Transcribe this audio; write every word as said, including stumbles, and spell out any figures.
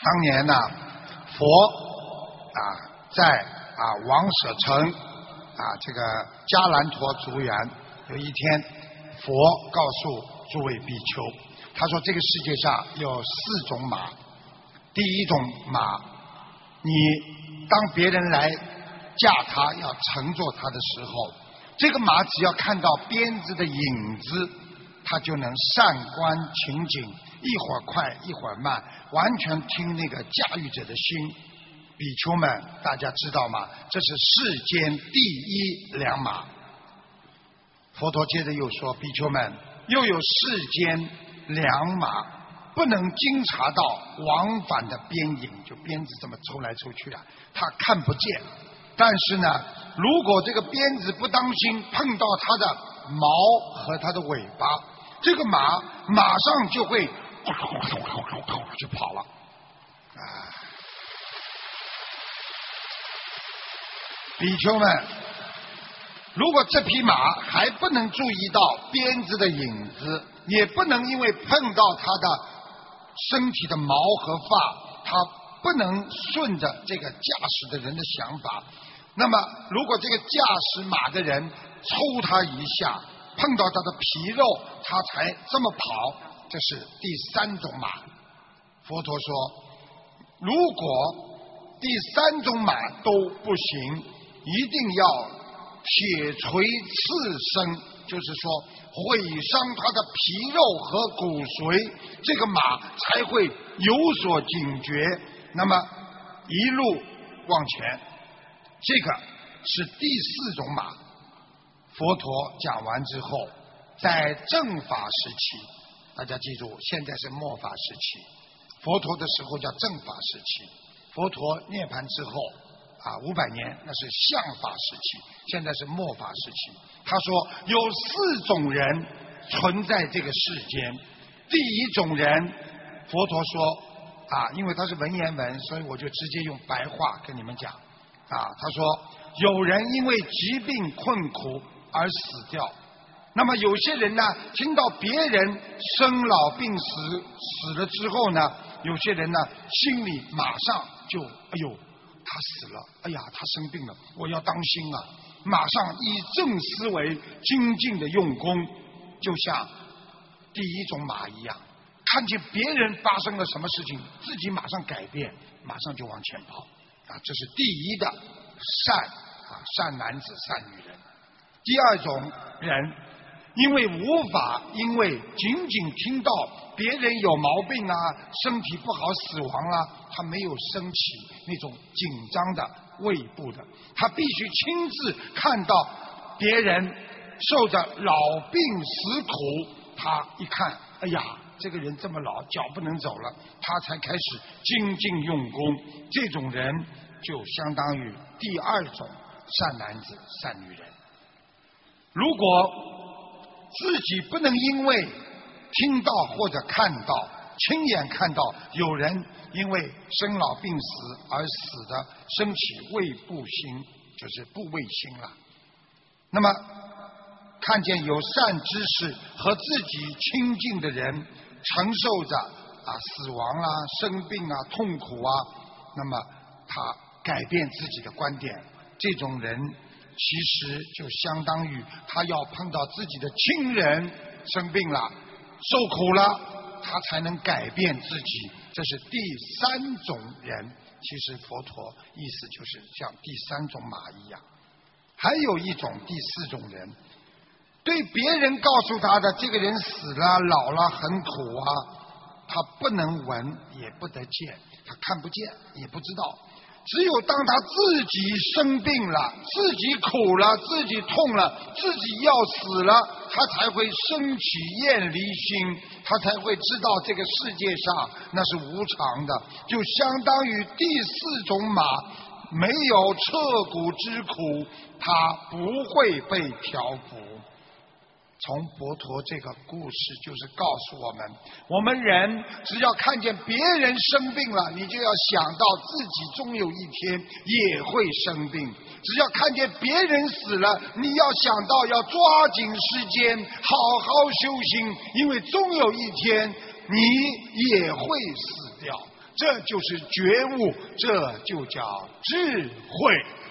当年呢，佛啊在啊王舍城啊这个迦兰陀竹园，有一天佛告诉诸位比丘，他说这个世界上有四种马，第一种马，你当别人来驾它要乘坐它的时候，这个马只要看到鞭子的影子，它就能善观情景，一会儿快一会儿慢，完全听那个驾驭者的心。比丘们，大家知道吗？这是世间第一良马。佛陀接着又说，比丘们，又有世间良马，不能经察到往返的边影，就鞭子这么抽来抽去的，他看不见。但是呢，如果这个鞭子不当心碰到它的毛和它的尾巴，这个马马上就会就跑了。啊，比丘们，如果这匹马还不能注意到鞭子的影子，也不能因为碰到它的身体的毛和发，它不能顺着这个驾驶的人的想法，那么如果这个驾驶马的人抽他一下，碰到他的皮肉，他才这么跑，这是第三种马。佛陀说，如果第三种马都不行，一定要铁锤刺身，就是说毁伤他的皮肉和骨髓，这个马才会有所警觉，那么一路往前。这个是第四种马。佛陀讲完之后，在正法时期，大家记住，现在是末法时期，佛陀的时候叫正法时期，佛陀涅槃之后啊，五百年那是相法时期，现在是末法时期。他说有四种人存在这个世间。第一种人，佛陀说啊，因为他是文言文，所以我就直接用白话跟你们讲啊。他说有人因为疾病困苦而死掉，那么有些人呢，听到别人生老病死死了之后呢，有些人呢心里马上就哎呦他死了，哎呀他生病了，我要当心啊，马上以正思维精进的用功，就像第一种马一样，看见别人发生了什么事情，自己马上改变，马上就往前跑啊，这是第一的善啊，善男子善女人。第二种人，因为无法，因为仅仅听到别人有毛病啊，身体不好死亡啊，他没有升起那种紧张的胃部的，他必须亲自看到别人受着老病死苦，他一看，哎呀这个人这么老，脚不能走了，他才开始精进用功。这种人就相当于第二种善男子善女人。如果自己不能因为听到或者看到，亲眼看到有人因为生老病死而死的，升起畏怖心，就是怖畏心了。那么看见有善知识和自己亲近的人承受着啊死亡啊、生病啊、痛苦啊，那么他改变自己的观点，这种人其实就相当于他要碰到自己的亲人生病了、受苦了，他才能改变自己，这是第三种人。其实佛陀意思就是像第三种马一样。还有一种第四种人，对别人告诉他的这个人死了、老了、很苦啊，他不能闻也不得见，他看不见也不知道。只有当他自己生病了、自己苦了、自己痛了、自己要死了，他才会升起厌离心，他才会知道这个世界上那是无常的，就相当于第四种马没有彻骨之苦，他不会被调伏。从佛陀这个故事就是告诉我们，我们人只要看见别人生病了，你就要想到自己终有一天也会生病；只要看见别人死了，你要想到要抓紧时间好好修行，因为终有一天你也会死掉。 这就是觉悟，这就叫智慧。